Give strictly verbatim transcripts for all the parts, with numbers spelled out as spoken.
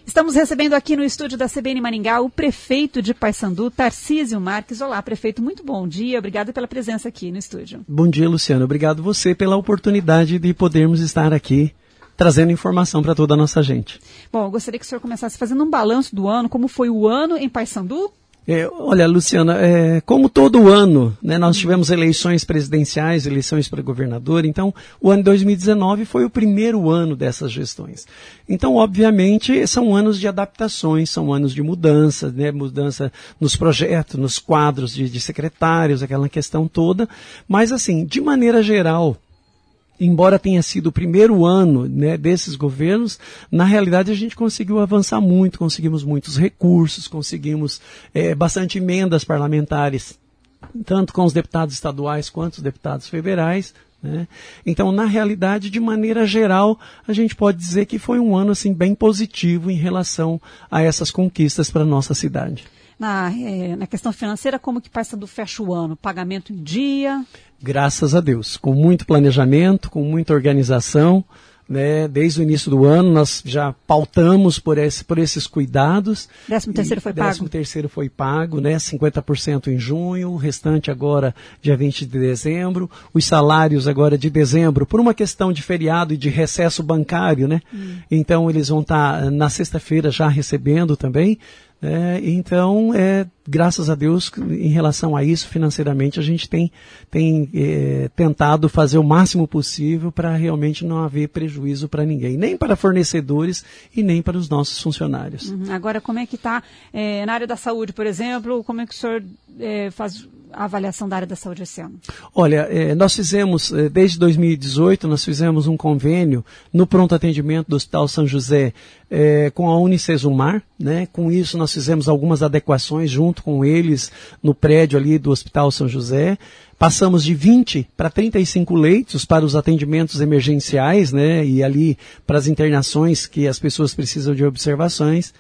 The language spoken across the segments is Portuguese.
Estamos recebendo aqui no estúdio da C B N Maringá o prefeito de Paysandu, Tarcísio Marques. Olá, prefeito, muito bom dia. Obrigada pela presença aqui no estúdio. Bom dia, Luciano. Obrigado você pela oportunidade de podermos estar aqui trazendo informação para toda a nossa gente. Bom, eu gostaria que o senhor começasse fazendo um balanço do ano, como foi o ano em Paysandu? É, olha, Luciana, é, como todo ano, né, nós tivemos eleições presidenciais, eleições para governador, então o ano de dois mil e dezenove foi o primeiro ano dessas gestões. Então, obviamente, são anos de adaptações, são anos de mudança, né, mudança nos projetos, nos quadros de, de secretários, aquela questão toda, mas assim, de maneira geral, embora tenha sido o primeiro ano, né, desses governos, na realidade a gente conseguiu avançar muito, conseguimos muitos recursos, conseguimos é, bastante emendas parlamentares, tanto com os deputados estaduais quanto os deputados federais, né? Então, na realidade, de maneira geral, a gente pode dizer que foi um ano assim, bem positivo em relação a essas conquistas para a nossa cidade. Na, é, na questão financeira, como que Paysandu fecha o ano? Pagamento em dia? Graças a Deus, com muito planejamento, com muita organização, né? Desde o início do ano nós já pautamos por, esse, por esses cuidados. Décimo terceiro foi pago? Décimo terceiro foi pago, né? cinquenta por cento em junho, o restante agora dia vinte de dezembro, os salários agora de dezembro, por uma questão de feriado e de recesso bancário, né? Hum. Então eles vão estar na sexta-feira já recebendo também. É, então, é, graças a Deus, em relação a isso, financeiramente, a gente tem, tem é, tentado fazer o máximo possível para realmente não haver prejuízo para ninguém, nem para fornecedores e nem para os nossos funcionários. Uhum. Agora, como é que está é, na área da saúde, por exemplo, como é que o senhor é, faz a avaliação da área da saúde esse ano? Olha, é, nós fizemos, é, desde dois mil e dezoito, nós fizemos um convênio no pronto atendimento do Hospital São José é, com a Unicesumar, né? Com isso nós fizemos algumas adequações junto com eles no prédio ali do Hospital São José. Passamos de vinte para trinta e cinco leitos para os atendimentos emergenciais, né? E ali para as internações que as pessoas precisam de observações.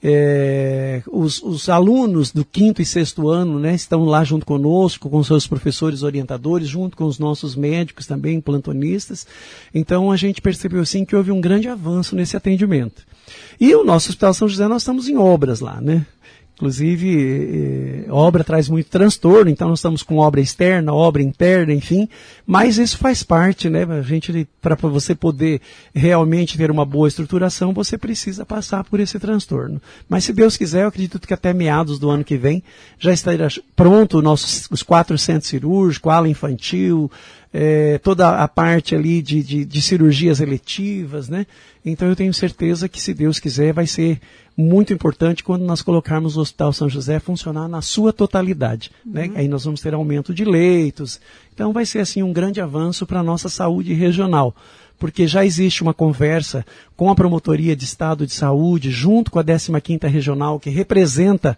É, os, os alunos do quinto e sexto ano, né, estão lá junto conosco, com seus professores orientadores, junto com os nossos médicos também, plantonistas. Então a gente percebeu assim que houve um grande avanço nesse atendimento. E o nosso Hospital São José, nós estamos em obras lá, né? Inclusive, eh, obra traz muito transtorno, então nós estamos com obra externa, obra interna, enfim, mas isso faz parte, né? A gente, para você poder realmente ter uma boa estruturação, você precisa passar por esse transtorno. Mas se Deus quiser, eu acredito que até meados do ano que vem já estará pronto nossos, os quatro centros cirúrgicos, ala infantil, É, toda a parte ali de, de, de cirurgias eletivas, né? Então eu tenho certeza que, se Deus quiser, vai ser muito importante quando nós colocarmos o Hospital São José funcionar na sua totalidade, uhum. né? Aí nós vamos ter aumento de leitos. Então vai ser assim um grande avanço para a nossa saúde regional, porque já existe uma conversa com a Promotoria de Estado de Saúde, junto com a décima quinta Regional, que representa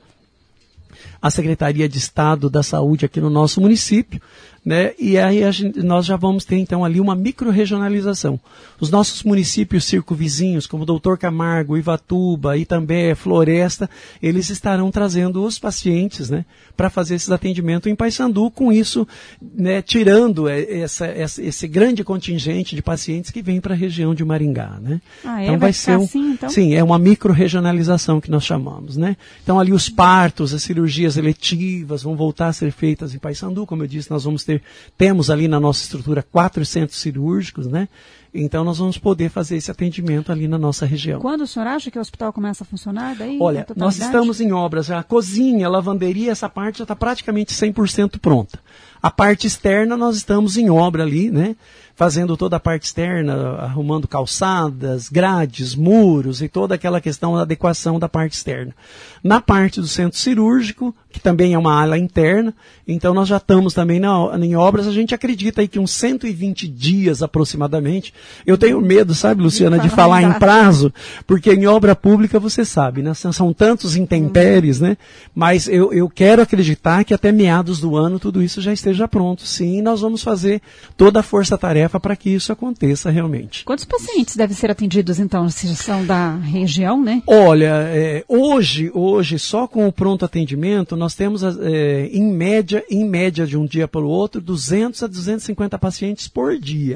a Secretaria de Estado da Saúde aqui no nosso município, né? E aí a gente, nós já vamos ter então ali uma micro-regionalização. Os nossos municípios circunvizinhos, como Doutor Camargo, Ivatuba, Itambé, Floresta, eles estarão trazendo os pacientes, né, para fazer esses atendimentos em Paysandu, com isso, né, tirando essa, essa, esse grande contingente de pacientes que vem para a região de Maringá, né? Ah, é? Então vai, vai ser um, assim, então? Sim, é uma micro-regionalização que nós chamamos, né? Então ali os partos, as cirurgias eletivas vão voltar a ser feitas em Paysandu, como eu disse, nós vamos ter Temos ali na nossa estrutura quatro centros cirúrgicos, né? Então nós vamos poder fazer esse atendimento ali na nossa região. Quando o senhor acha que o hospital começa a funcionar? Daí, Olha, nós estamos em obras, já a cozinha, a lavanderia, essa parte já está praticamente cem por cento pronta. A parte externa nós estamos em obra ali, né? Fazendo toda a parte externa, arrumando calçadas, grades, muros e toda aquela questão da adequação da parte externa. Na parte do centro cirúrgico, que também é uma ala interna, então nós já estamos também na, em obras, a gente acredita aí que uns cento e vinte dias aproximadamente. Eu tenho medo, sabe, Luciana, de falar em prazo, porque em obra pública você sabe, né? São tantos intempéries, né? Mas eu, eu quero acreditar que até meados do ano tudo isso já esteja pronto, sim, e nós vamos fazer toda a força-tarefa para que isso aconteça realmente. Quantos pacientes devem ser atendidos, então, se são da região, né? Olha, é, hoje, hoje, só com o pronto atendimento, nós temos, é, em média, em média de um dia para o outro, duzentos a duzentos e cinquenta pacientes por dia.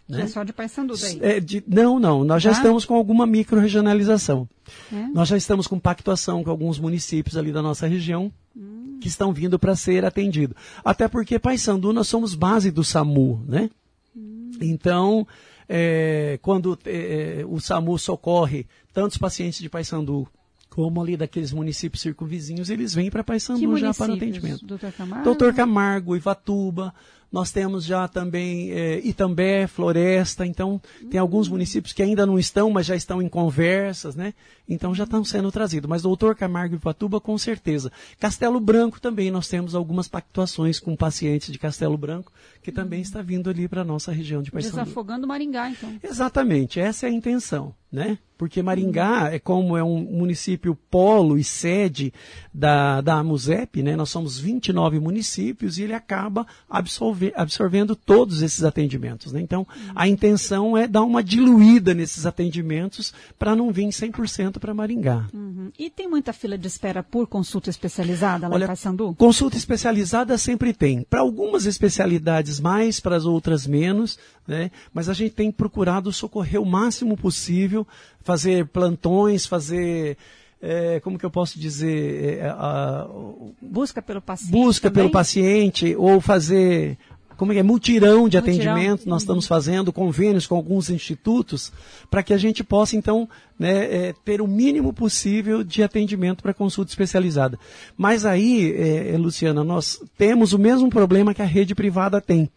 Né? É só de Paysandu daí? É, de, não, não. Nós já ah? estamos com alguma micro-regionalização. É? Nós já estamos com pactuação com alguns municípios ali da nossa região hum. que estão vindo para ser atendido. Até porque Paysandu nós somos base do SAMU, né? Hum. Então, é, quando é, o SAMU socorre tantos pacientes de Paysandu como ali daqueles municípios circunvizinhos, eles vêm para Paysandu já para o atendimento. doutor Camargo? doutor Camargo, Ivatuba, nós temos já também é, Itambé, Floresta, então hum. tem alguns municípios que ainda não estão, mas já estão em conversas, né? Então já estão sendo trazidos. Mas doutor Camargo e Ivatuba, com certeza. Castelo Branco também, nós temos algumas pactuações com pacientes de Castelo Branco, que também hum. está vindo ali para a nossa região de Paysandu. Desafogando Maringá, então. Exatamente, essa é a intenção, né? Porque Maringá, é como é um município polo e sede da, da AMUSEP, né? Nós somos vinte e nove municípios e ele acaba absorve, absorvendo todos esses atendimentos, né? Então, uhum. a intenção é dar uma diluída nesses atendimentos para não vir cem por cento para Maringá. Uhum. E tem muita fila de espera por consulta especializada lá Olha, em Paysandu? Consulta especializada sempre tem. Para algumas especialidades mais, para as outras menos, né? Mas a gente tem procurado socorrer o máximo possível, fazer plantões, fazer, é, como que eu posso dizer? É, a, busca pelo paciente. Busca também? pelo paciente, ou fazer, como é que é? Mutirão de mutirão. atendimento. Nós uhum. estamos fazendo convênios com alguns institutos para que a gente possa, então, né, é, ter o mínimo possível de atendimento para consulta especializada. Mas aí, é, Luciana, nós temos o mesmo problema que a rede privada tem.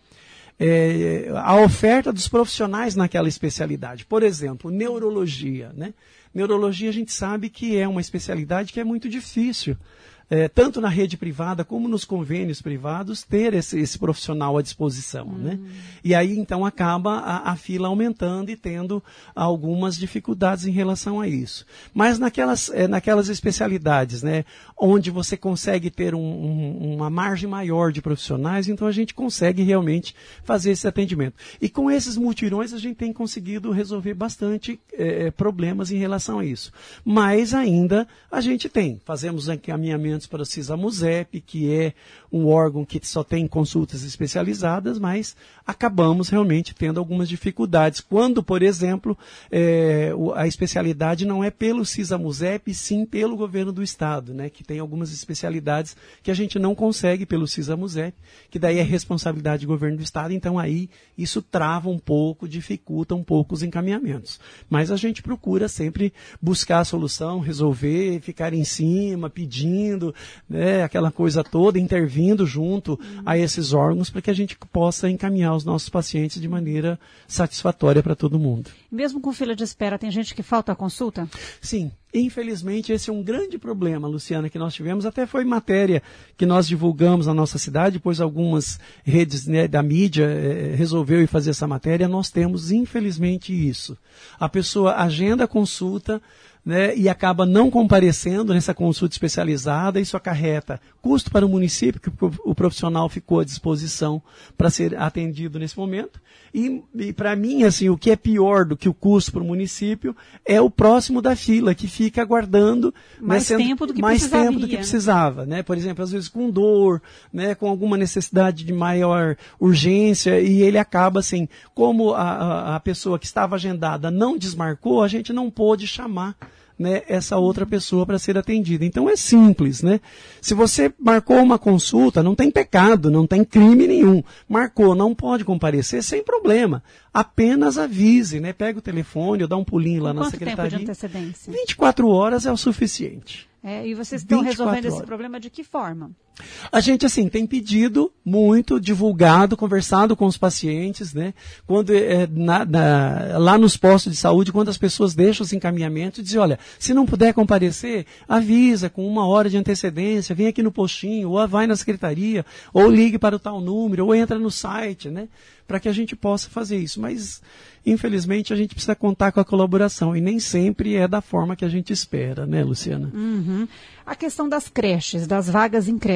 É, a oferta dos profissionais naquela especialidade. Por exemplo, neurologia, né? Neurologia a gente sabe que é uma especialidade que é muito difícil, é, tanto na rede privada como nos convênios privados, ter esse, esse profissional à disposição, hum. né? E aí, então, acaba a, a fila aumentando e tendo algumas dificuldades em relação a isso. Mas naquelas, é, naquelas especialidades, né, onde você consegue ter um, um, uma margem maior de profissionais, então a gente consegue realmente fazer esse atendimento. E com esses mutirões a gente tem conseguido resolver bastante é, problemas em relação a isso. Mas ainda a gente tem, fazemos encaminhamentos para o CISAMUSEP, que é um órgão que só tem consultas especializadas, mas acabamos realmente tendo algumas dificuldades. Quando, por exemplo, é, a especialidade não é pelo CISAMUSEP, sim pelo governo do estado, né, que tem algumas especialidades que a gente não consegue pelo CISAMUSEP, que daí é responsabilidade do governo do estado, então aí isso trava um pouco, dificulta um pouco os encaminhamentos. Mas a gente procura sempre buscar a solução, resolver, ficar em cima, pedindo, né, aquela coisa toda, intervindo junto uhum. a esses órgãos para que a gente possa encaminhar os nossos pacientes de maneira satisfatória para todo mundo. Mesmo com fila de espera, tem gente que falta a consulta? Sim. Infelizmente, esse é um grande problema, Luciana, que nós tivemos. Até foi matéria que nós divulgamos na nossa cidade, depois algumas redes, né, da mídia eh, resolveu ir fazer essa matéria. Nós temos, infelizmente, isso. A pessoa agenda a consulta, né, e acaba não comparecendo nessa consulta especializada. Isso acarreta custo para o município, que o profissional ficou à disposição para ser atendido nesse momento. E, e para mim, assim, o que é pior do que o custo para o município é o próximo da fila, que fica aguardando mais, né, sendo, tempo, do que mais tempo do que precisava. Né? Por exemplo, às vezes com dor, né, com alguma necessidade de maior urgência, e ele acaba assim, como a, a pessoa que estava agendada não desmarcou, a gente não pôde chamar, né, essa outra pessoa para ser atendida. Então é simples, né? Se você marcou uma consulta, não tem pecado, não tem crime nenhum. Marcou, não pode comparecer, sem problema. Apenas avise, né? Pega o telefone ou dá um pulinho lá na secretaria. Quanto tempo de antecedência? vinte e quatro horas é o suficiente. É, e vocês estão resolvendo esse problema de que forma? A gente, assim, tem pedido muito, divulgado, conversado com os pacientes, né? Quando, é, na, na, lá nos postos de saúde, quando as pessoas deixam os encaminhamentos, dizem, olha, se não puder comparecer, avisa com uma hora de antecedência, vem aqui no postinho, ou vai na secretaria, ou ligue para o tal número, ou entra no site, né? Para que a gente possa fazer isso. Mas, infelizmente, a gente precisa contar com a colaboração, e nem sempre é da forma que a gente espera, né, Luciana? Uhum. A questão das creches, das vagas em creche.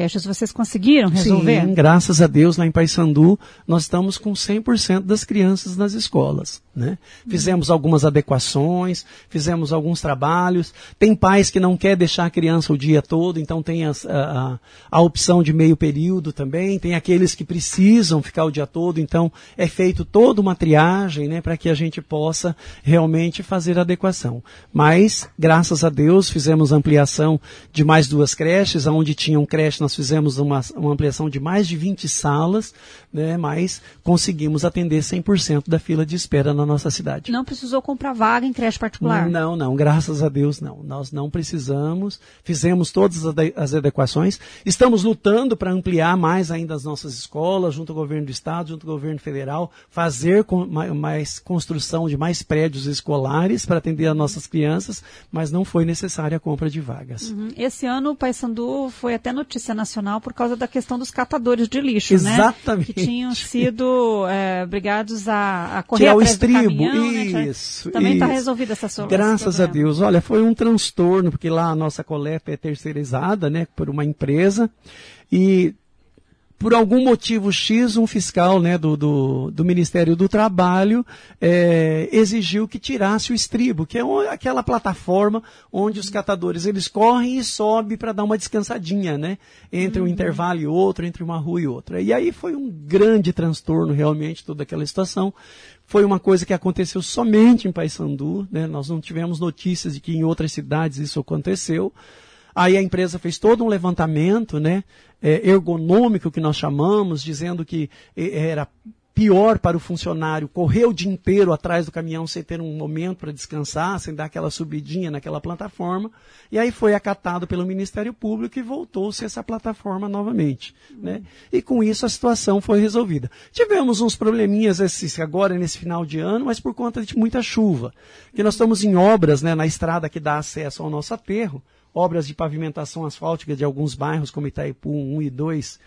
creches. Vocês conseguiram resolver? Sim, graças a Deus, lá em Paissandu, nós estamos com cem por cento das crianças nas escolas, né? Fizemos algumas adequações, fizemos alguns trabalhos. Tem pais que não querem deixar a criança o dia todo, então tem as, a, a, a opção de meio período também. Tem aqueles que precisam ficar o dia todo, então é feito toda uma triagem, né, para que a gente possa realmente fazer a adequação. Mas, graças a Deus, fizemos ampliação de mais duas creches. Onde tinha um creche, nós fizemos uma, uma ampliação de mais de vinte salas, né, mas conseguimos atender cem por cento da fila de espera na nossa cidade. Não precisou comprar vaga em creche particular? Não, não, graças a Deus não. Nós não precisamos, fizemos todas as adequações. Estamos lutando para ampliar mais ainda as nossas escolas, junto ao governo do estado, junto ao governo federal, fazer com, mais construção de mais prédios escolares para atender as nossas crianças, mas não foi necessária a compra de vagas. Uhum. Esse ano o Paissandu foi até notícia nacional por causa da questão dos catadores de lixo, Exatamente. né? Que tinham sido é, obrigados a, a correr Tirar atrás o estribo. do caminhão, isso. Né? Também está isso. resolvida essa solução. Graças a Deus. Olha, foi um transtorno, porque lá a nossa coleta é terceirizada, né, por uma empresa, e por algum motivo X, um fiscal, né, do, do, do Ministério do Trabalho é, exigiu que tirasse o estribo, que é um, aquela plataforma onde os catadores eles correm e sobem para dar uma descansadinha, né, entre um intervalo e outro, entre uma rua e outra. E aí foi um grande transtorno realmente toda aquela situação. Foi uma coisa que aconteceu somente em Paissandu, né, nós não tivemos notícias de que em outras cidades isso aconteceu. Aí a empresa fez todo um levantamento, né, é, ergonômico que nós chamamos, dizendo que era pior para o funcionário correr o dia inteiro atrás do caminhão sem ter um momento para descansar, sem dar aquela subidinha naquela plataforma. E aí foi acatado pelo Ministério Público e voltou-se essa plataforma novamente, uhum. né? E com isso a situação foi resolvida. Tivemos uns probleminhas esses, agora nesse final de ano, mas por conta de muita chuva. Que nós estamos em obras, né, na estrada que dá acesso ao nosso aterro, obras de pavimentação asfáltica de alguns bairros, como Itaipu um e dois,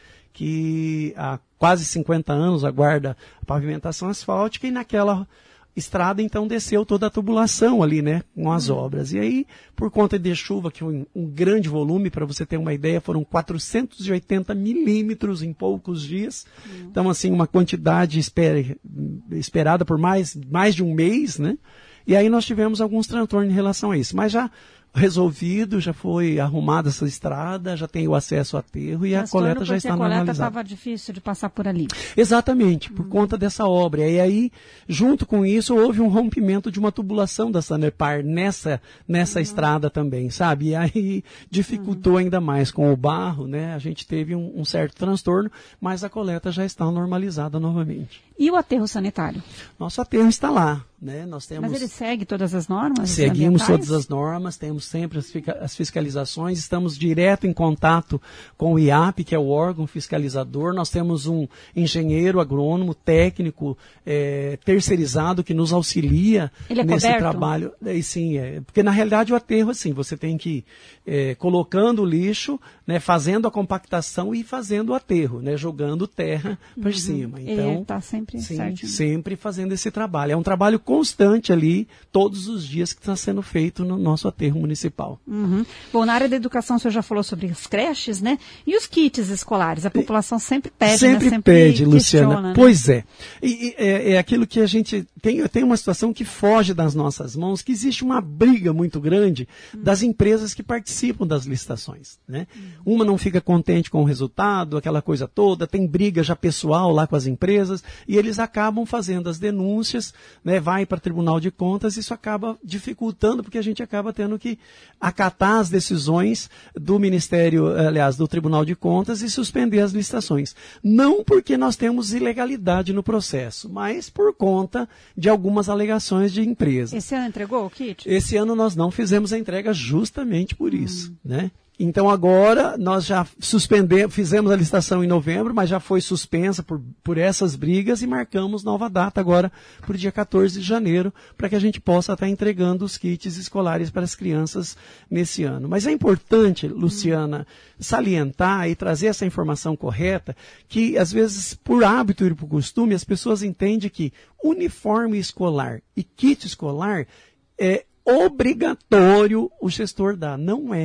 que há quase cinquenta anos aguarda a pavimentação asfáltica, e naquela estrada, então, desceu toda a tubulação ali, né, com as uhum. obras. E aí, por conta de chuva, que um, um grande volume, para você ter uma ideia, foram quatrocentos e oitenta milímetros em poucos dias. Uhum. Então, assim, uma quantidade esper, esperada por mais, mais de um mês, né? E aí nós tivemos alguns transtornos em relação a isso. Mas já resolvido, já foi arrumada essa estrada, já tem o acesso ao aterro e a coleta já está normalizada. A coleta estava difícil de passar por ali. Exatamente, por hum. conta dessa obra. E aí, junto com isso, houve um rompimento de uma tubulação da Sanepar nessa, nessa uhum. estrada também, sabe? E aí dificultou uhum. ainda mais com o barro, né? A gente teve um, um certo transtorno, mas a coleta já está normalizada novamente. E o aterro sanitário? Nosso aterro está lá. Né? Nós temos... Mas ele segue todas as normas? Seguimos todas as normas, temos sempre as, as fiscalizações, estamos direto em contato com o I A P, que é o órgão fiscalizador. Nós temos um engenheiro agrônomo, técnico, é, terceirizado, que nos auxilia ele é nesse coberto? trabalho. E, sim, é, porque na realidade o aterro, assim, você tem que ir é, colocando o lixo, né, fazendo a compactação e fazendo o aterro, né, jogando terra uhum. para cima. Então, ele está sempre sim, certo. sempre fazendo esse trabalho. É um trabalho constante ali, todos os dias que está sendo feito no nosso aterro municipal. Uhum. Bom, na área da educação, o senhor já falou sobre as creches, né? E os kits escolares? A população sempre pede, sempre, né? Sempre pede, Luciana. Né? Pois é. E, e é. É aquilo que a gente tem, tem uma situação que foge das nossas mãos, que existe uma briga muito grande uhum. das empresas que participam das licitações, né? Uhum. Uma não fica contente com o resultado, aquela coisa toda, tem briga já pessoal lá com as empresas, e eles acabam fazendo as denúncias, né? Vai para o Tribunal de Contas, isso acaba dificultando, porque a gente acaba tendo que acatar as decisões do Ministério, aliás, do Tribunal de Contas e suspender as licitações. Não porque nós temos ilegalidade no processo, mas por conta de algumas alegações de empresas. Esse ano entregou o kit? Esse ano nós não fizemos a entrega justamente por isso, hum. né? Então agora nós já suspendemos, fizemos a licitação em novembro, mas já foi suspensa por, por essas brigas e marcamos nova data agora para o dia quatorze de janeiro, para que a gente possa estar entregando os kits escolares para as crianças nesse ano. Mas é importante, Luciana, salientar e trazer essa informação correta, que às vezes por hábito e por costume as pessoas entendem que uniforme escolar e kit escolar é obrigatório o gestor dar. Não é.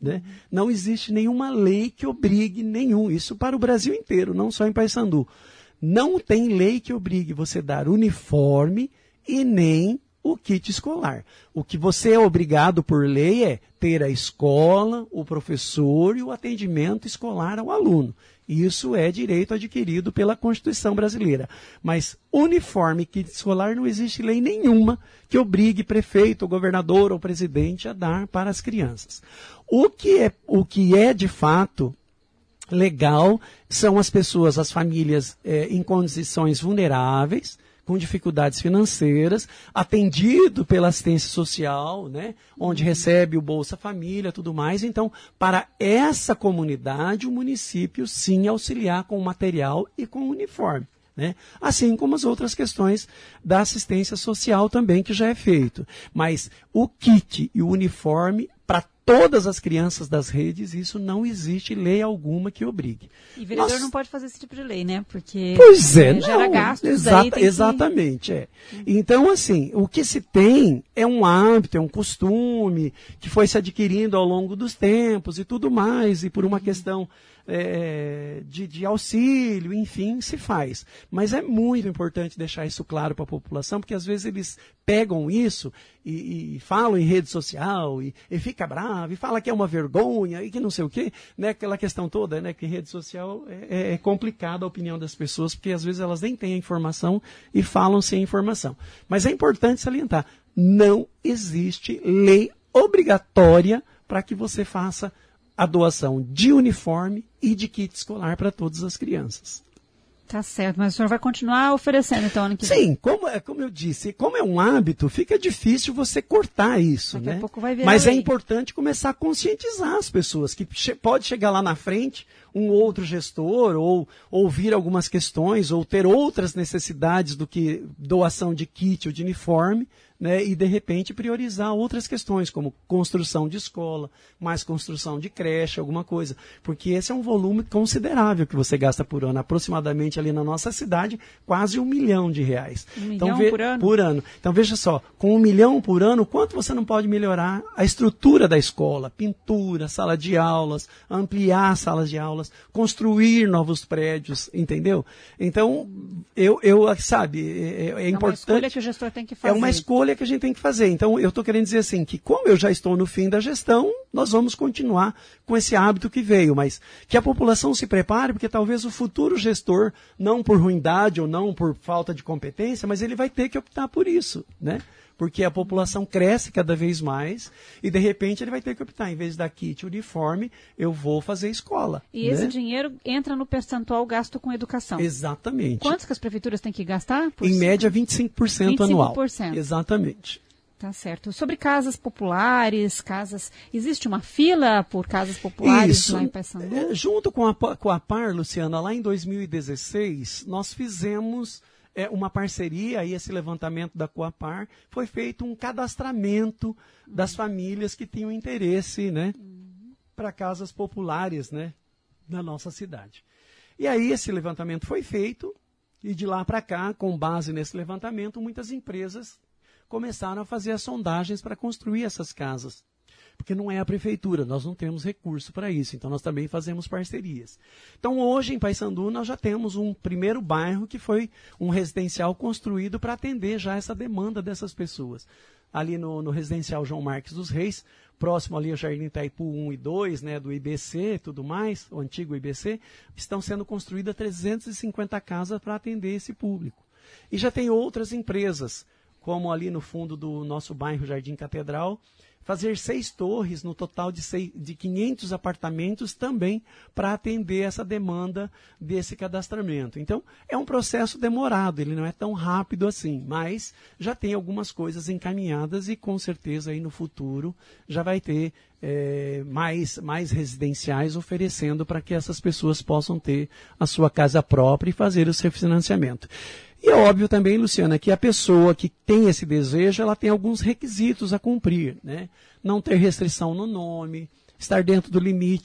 né? Não existe nenhuma lei que obrigue nenhum, isso para o Brasil inteiro, não só em Paysandu. Não tem lei que obrigue você a dar uniforme e nem o kit escolar. O que você é obrigado por lei é ter a escola, o professor e o atendimento escolar ao aluno. Isso é direito adquirido pela Constituição brasileira. Mas uniforme e kit escolar não existe lei nenhuma que obrigue prefeito, governador ou presidente a dar para as crianças. O que é, o que é de fato legal são as pessoas, as famílias é, em condições vulneráveis, com dificuldades financeiras, atendido pela assistência social, né, onde recebe o Bolsa Família, tudo mais. Então, para essa comunidade, o município sim auxiliar com material e com uniforme, né? Assim como as outras questões da assistência social também, que já é feito. Mas o kit e o uniforme para todas as crianças das redes, isso não existe lei alguma que obrigue. E vereador Nós... não pode fazer esse tipo de lei, né? Porque pois é, é, não, gera gastos. Exata, aí tem exatamente, que... é. Então, assim, o que se tem é um hábito, é um costume que foi se adquirindo ao longo dos tempos e tudo mais, e por uma questão é, de, de auxílio, enfim, se faz. Mas é muito importante deixar isso claro para a população, porque às vezes eles pegam isso e, e falam em rede social e, e fica bravo, e fala que é uma vergonha e que não sei o quê, né? Aquela questão toda, né? Que rede social é, é complicada a opinião das pessoas, porque às vezes elas nem têm a informação e falam sem informação. Mas é importante salientar, não existe lei obrigatória para que você faça a doação de uniforme e de kit escolar para todas as crianças. Tá certo, mas o senhor vai continuar oferecendo, então, ano que vem? Sim, como, é, como eu disse, como é um hábito, fica difícil você cortar isso, Daqui né? a pouco vai virar Mas lei. é importante começar a conscientizar as pessoas, que che- pode chegar lá na frente um outro gestor, ou ouvir algumas questões, ou ter outras necessidades do que doação de kit ou de uniforme, né, e de repente priorizar outras questões, como construção de escola, mais construção de creche, alguma coisa. Porque esse é um volume considerável que você gasta por ano, aproximadamente ali na nossa cidade, quase um milhão de reais. Um então, milhão ve- por ano? Por ano. Então veja só, com um milhão por ano, quanto você não pode melhorar a estrutura da escola, pintura, sala de aulas, ampliar salas de aulas, construir novos prédios, entendeu? Então, eu, eu sabe, é, é, é importante... É uma escolha que o gestor tem que fazer. É uma escolha que a gente tem que fazer. Então, eu estou querendo dizer assim, que como eu já estou no fim da gestão, nós vamos continuar com esse hábito que veio, mas que a população se prepare, porque talvez o futuro gestor, não por ruindade ou não por falta de competência, mas ele vai ter que optar por isso, né? Porque a população cresce cada vez mais e, de repente, ele vai ter que optar. Em vez da kit uniforme, eu vou fazer escola. E né? esse dinheiro entra no percentual gasto com educação. Exatamente. Quantos que as prefeituras têm que gastar? Por em cento? média, vinte e cinco por cento vinte e cinco anual. por cento. Exatamente. Tá certo. Sobre casas populares, casas... Existe uma fila por casas populares Isso. lá em Paysandu? É, junto com a, com a Par, Luciana, lá em dois mil e dezesseis, nós fizemos... É uma parceria, aí esse levantamento da Coapar, foi feito um cadastramento das famílias que tinham interesse, né, para casas populares, né, na nossa cidade. E aí esse levantamento foi feito, e de lá para cá, com base nesse levantamento, muitas empresas começaram a fazer as sondagens para construir essas casas. Porque não é a prefeitura, nós não temos recurso para isso, então nós também fazemos parcerias. Então hoje em Paysandu nós já temos um primeiro bairro que foi um residencial construído para atender já essa demanda dessas pessoas. Ali no, no residencial João Marques dos Reis, próximo ali ao Jardim Itaipu um e dois, né, do I B C e tudo mais, o antigo I B C, estão sendo construídas trezentas e cinquenta casas para atender esse público. E já tem outras empresas, como ali no fundo do nosso bairro Jardim Catedral, fazer seis torres no total de, seis, de quinhentos apartamentos também para atender essa demanda desse cadastramento. Então, é um processo demorado, ele não é tão rápido assim, mas já tem algumas coisas encaminhadas e com certeza aí no futuro já vai ter é, mais, mais residenciais oferecendo para que essas pessoas possam ter a sua casa própria e fazer o seu financiamento. E é óbvio também, Luciana, que a pessoa que tem esse desejo, ela tem alguns requisitos a cumprir, né? Não ter restrição no nome, estar dentro do limite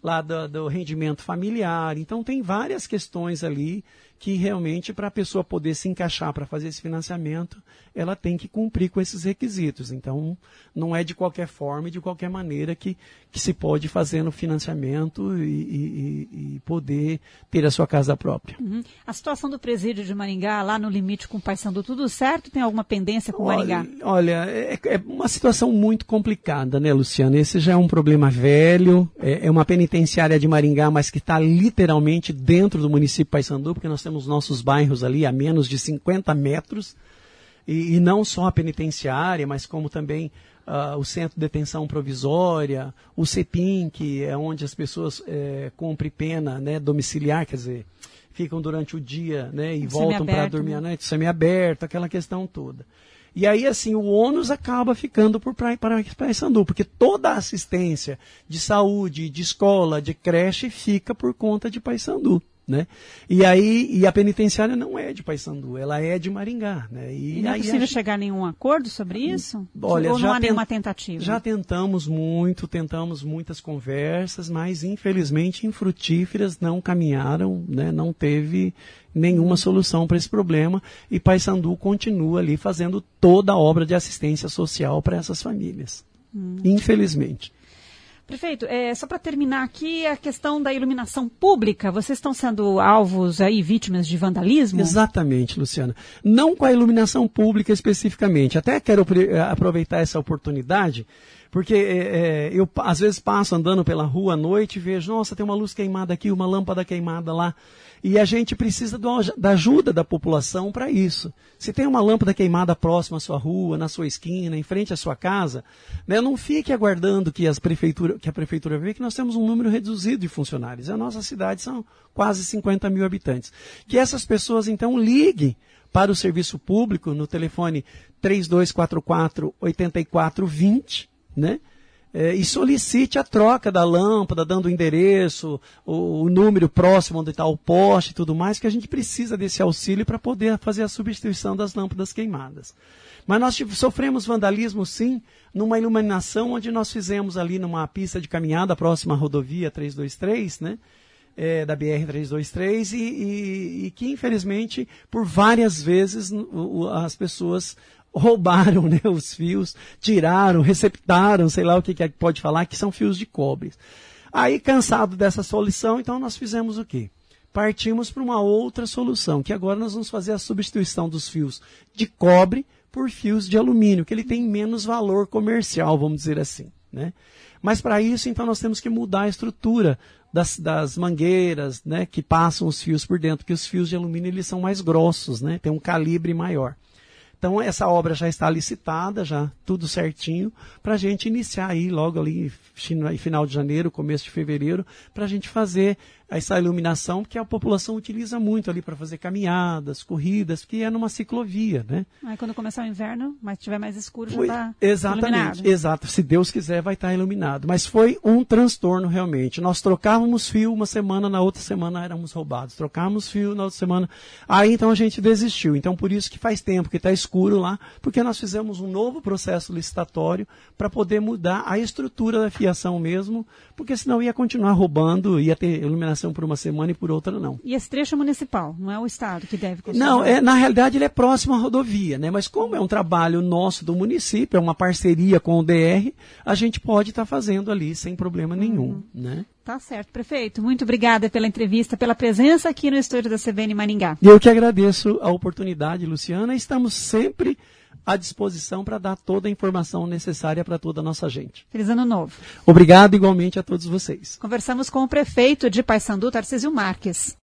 lá do, do rendimento familiar. Então, tem várias questões ali que realmente, para a pessoa poder se encaixar para fazer esse financiamento, ela tem que cumprir com esses requisitos. Então, não é de qualquer forma e de qualquer maneira que, que se pode fazer no financiamento e, e, e poder ter a sua casa própria. Uhum. A situação do presídio de Maringá, lá no limite com o Paysandu, tudo certo? Tem alguma pendência com olha, Maringá? Olha, é, é uma situação muito complicada, né, Luciana? Esse já é um problema velho, é, é uma penitenciária de Maringá, mas que está literalmente dentro do município de Paysandu, porque nós temos os nossos bairros ali a menos de cinquenta metros, e, e não só a penitenciária, mas como também uh, o centro de detenção provisória, o CEPIM, que é onde as pessoas é, cumprem pena, né, domiciliar, quer dizer, ficam durante o dia, né, e o voltam para dormir, né? à noite, semiaberto, aquela questão toda. E aí, assim, o ônus acaba ficando por para Paysandu, porque toda a assistência de saúde, de escola, de creche, fica por conta de Paysandu. Né? E aí, e a penitenciária não é de Paysandu, ela é de Maringá, né? E, e não é aí possível gente... chegar a nenhum acordo sobre isso? Olha, Ou já não há tent... nenhuma tentativa? Já tentamos muito, tentamos muitas conversas, mas infelizmente infrutíferas, não caminharam, né? Não teve nenhuma solução para esse problema, e Paysandu continua ali fazendo toda a obra de assistência social para essas famílias, hum. infelizmente. Prefeito, é, só para terminar aqui, a questão da iluminação pública, vocês estão sendo alvos aí, vítimas de vandalismo? Exatamente, Luciana. Não com a iluminação pública especificamente. Até quero aproveitar essa oportunidade, porque é, eu às vezes passo andando pela rua à noite e vejo, nossa, tem uma luz queimada aqui, uma lâmpada queimada lá. E a gente precisa do, da ajuda da população para isso. Se tem uma lâmpada queimada próxima à sua rua, na sua esquina, em frente à sua casa, né, não fique aguardando que, as prefeitura, que a prefeitura veja que nós temos um número reduzido de funcionários. A nossa cidade são quase cinquenta mil habitantes. Que essas pessoas, então, liguem para o serviço público no telefone três dois quatro quatro, oito quatro dois zero, né? É, e solicite a troca da lâmpada, dando o endereço, o, o número próximo onde está o poste e tudo mais, que a gente precisa desse auxílio para poder fazer a substituição das lâmpadas queimadas. Mas nós sofremos vandalismo, sim, numa iluminação onde nós fizemos ali numa pista de caminhada próxima à rodovia trezentos e vinte e três, né? É, da B R trezentos e vinte e três, e, e, e que, infelizmente, por várias vezes o, as pessoas roubaram, né, os fios, tiraram, receptaram, sei lá o que, que pode falar, que são fios de cobre. Aí, cansado dessa solução, então nós fizemos o quê? Partimos para uma outra solução, que agora nós vamos fazer a substituição dos fios de cobre por fios de alumínio, que ele tem menos valor comercial, vamos dizer assim, né? Mas para isso, então, nós temos que mudar a estrutura das, das mangueiras, né, que passam os fios por dentro, porque os fios de alumínio eles são mais grossos, né, tem um calibre maior. Então, essa obra já está licitada, já tudo certinho, para a gente iniciar aí logo ali, final de janeiro, começo de fevereiro, para a gente fazer essa iluminação, porque a população utiliza muito ali para fazer caminhadas, corridas, que é numa ciclovia, né? Aí quando começar o inverno, mas tiver mais escuro, já foi, está exatamente, iluminado. Exato, se Deus quiser vai estar iluminado. Mas foi um transtorno realmente. Nós trocávamos fio uma semana, na outra semana éramos roubados. Trocávamos fio na outra semana. Aí então a gente desistiu. Então por isso que faz tempo que está escuro lá, porque nós fizemos um novo processo licitatório para poder mudar a estrutura da fiação mesmo, porque senão ia continuar roubando, ia ter iluminação por uma semana e por outra não. E esse trecho é municipal, não é o Estado que deve construir? Não, é, na realidade ele é próximo à rodovia, né? Mas como é um trabalho nosso do município, é uma parceria com o D R, a gente pode estar tá fazendo ali sem problema nenhum, uhum. né? Tá certo, prefeito. Muito obrigada pela entrevista, pela presença aqui no estúdio da C B N Maringá. Eu que agradeço a oportunidade, Luciana. Estamos sempre à disposição para dar toda a informação necessária para toda a nossa gente. Feliz Ano Novo. Obrigado igualmente a todos vocês. Conversamos com o prefeito de Paysandu, Tarcísio Marques.